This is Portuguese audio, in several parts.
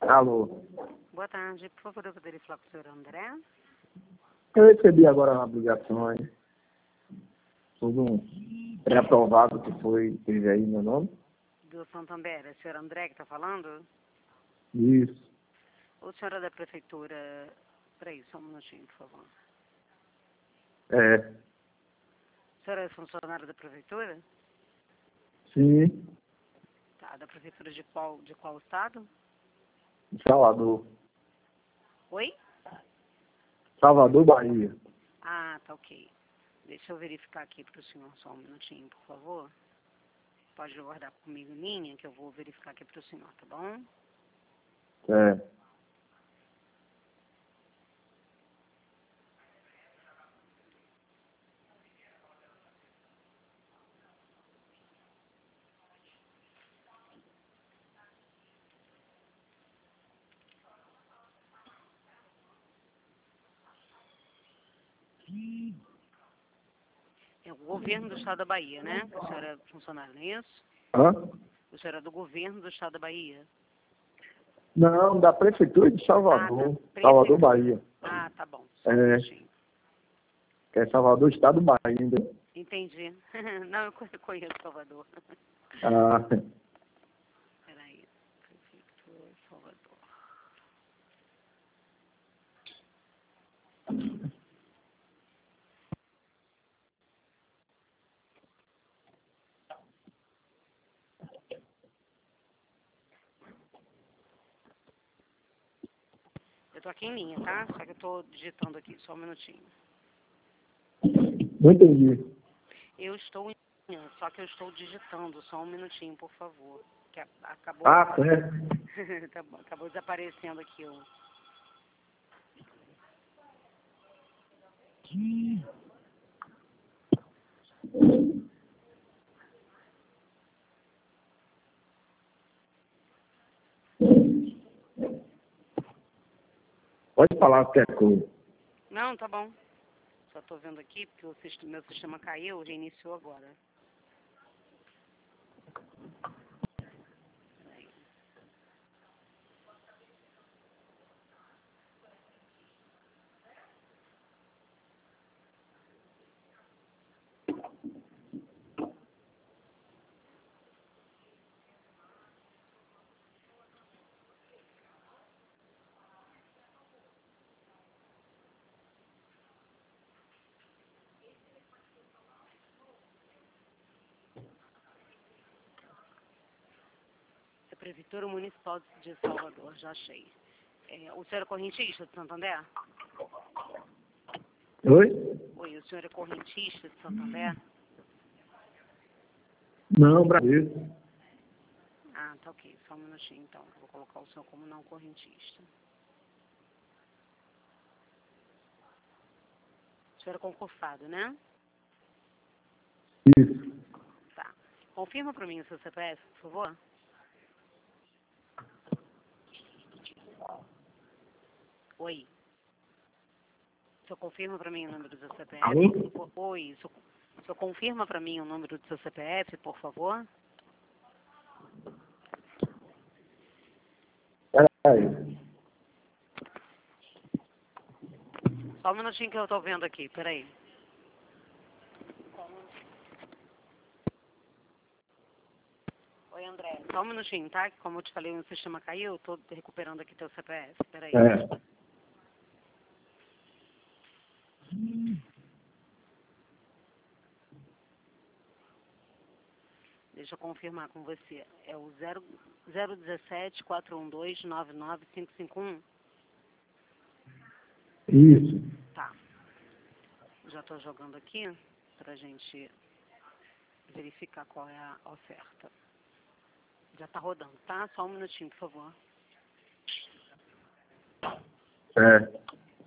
Alô. Boa tarde. Por favor, eu poderia falar com o senhor André? Eu recebi agora uma obrigação aí. Tudo um pré-aprovado que teve aí meu nome. Do Santander. É o senhor André que está falando? Isso. O senhor é da prefeitura... Peraí, só um minutinho, por favor. É. O senhor é funcionário da prefeitura? Sim. Tá, da prefeitura de qual estado? Salvador. Oi? Salvador, Bahia. Ah, tá ok. Deixa eu verificar aqui para o senhor só um minutinho, por favor. Pode aguardar comigo em linha, que eu vou verificar aqui para o senhor, tá bom? É. É o governo do estado da Bahia, né? Que o senhor é funcionário, não é isso? Hã? O senhor é do governo do estado da Bahia? Não, da prefeitura de Salvador. Tá. Salvador, Bahia. Ah, tá bom. Só um É. minutinho. Que é Salvador, estado do Bahia ainda. Entendi. Não, eu conheço Salvador. Ah. Peraí. Prefeitura de Salvador. Eu tô aqui em linha, tá? Só que eu tô digitando aqui. Só um minutinho. Não entendi. Eu estou em linha, só que eu estou digitando. Só um minutinho, por favor. Que acabou... Ah, certo. Tá bom, acabou desaparecendo aqui o... Pode falar qualquer coisa. Não, tá bom. Só tô vendo aqui porque meu sistema caiu, reiniciou agora. Peraí. É Prefeitura Municipal de Salvador, já achei. O senhor é correntista de Santander? Oi? Oi, o senhor é correntista de Santander? Não, Brasil. Ah, tá ok. Só um minutinho, então. Vou colocar o senhor como não correntista. O senhor é concursado, né? Isso. Tá. Confirma para mim o seu CPF, por favor. Oi. O senhor confirma para mim o número do seu CPF? Alô? Oi. O senhor confirma para mim o número do seu CPF, por favor? Peraí. Só um minutinho que eu tô vendo aqui. Peraí. Oi, André. Só um minutinho, tá? Que como eu te falei, o sistema caiu. Eu tô recuperando aqui teu CPF. Peraí. É. Deixa eu confirmar com você. É o 017-412-99551? Isso. Tá. Já tô jogando aqui pra gente verificar qual é a oferta. Já tá rodando, tá? Só um minutinho, por favor. É.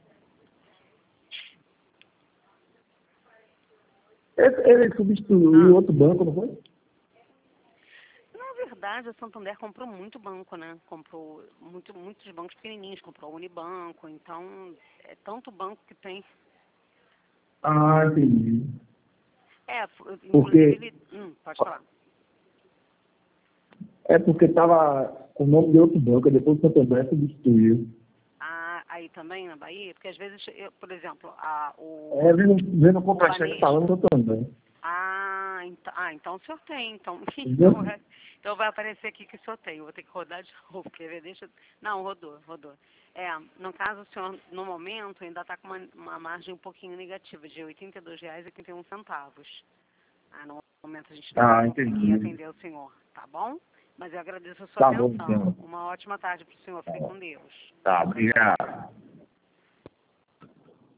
Ele substituiu outro banco, não foi? Na verdade, a Santander comprou muito banco, né? Comprou muitos bancos pequenininhos. Comprou o Unibanco. Então, é tanto banco que tem. Ah, entendi. Inclusive... Pode falar. É porque estava com o nome de outro banco, depois o Santander substituiu. Ah, aí também na Bahia? Porque às vezes, por exemplo, Vendo o contra-cheque falando Santander. Então o senhor tem. Então, Entendeu? então vai aparecer aqui que o senhor tem. Eu vou ter que rodar de novo. Quer ver? Não, rodou. No caso, o senhor, no momento, ainda está com uma margem um pouquinho negativa, de R$ 82,81. No momento a gente não vai conseguir atender o senhor, tá bom? Mas eu agradeço a sua atenção. Bom, uma ótima tarde para o senhor. Fique com Deus. Tá, obrigado.